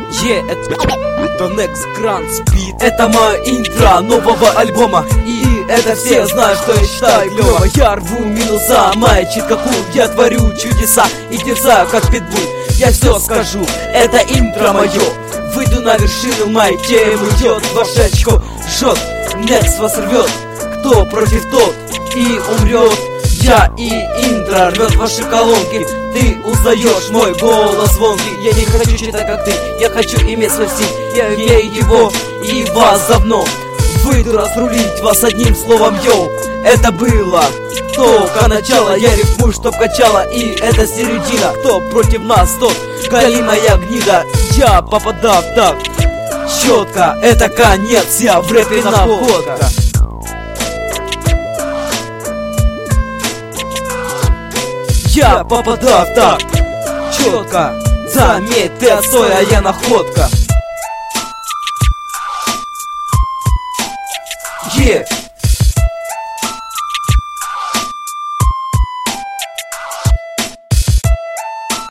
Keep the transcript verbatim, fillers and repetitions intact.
Е, это, это Next Grand Speed. Это мое интро нового альбома, и это все знают, что я считаю клёво. Я рву минуса, маячит как кул. Я творю чудеса и терзаю как питбуль. Я все скажу, это интро мое. Выйду на вершину, моей темы идет. Ваше очко жжет, Next вас рвет. Кто против тот и умрет. Я и интро рвет ваши колонки. Ты узнаешь мой голос звонкий. Я не хочу читать как ты, я хочу иметь свой стиль. Я имею его и вас давно. Выйду разрулить вас одним словом, йоу. Это было только начало. Я рифмую, чтоб качало, и это середина. Кто против нас, тот галимая гнида. Я попадал так четко, это конец, я в рэпе находка. Я попадал так четко, заметь, ты отстой, а я находка. Е,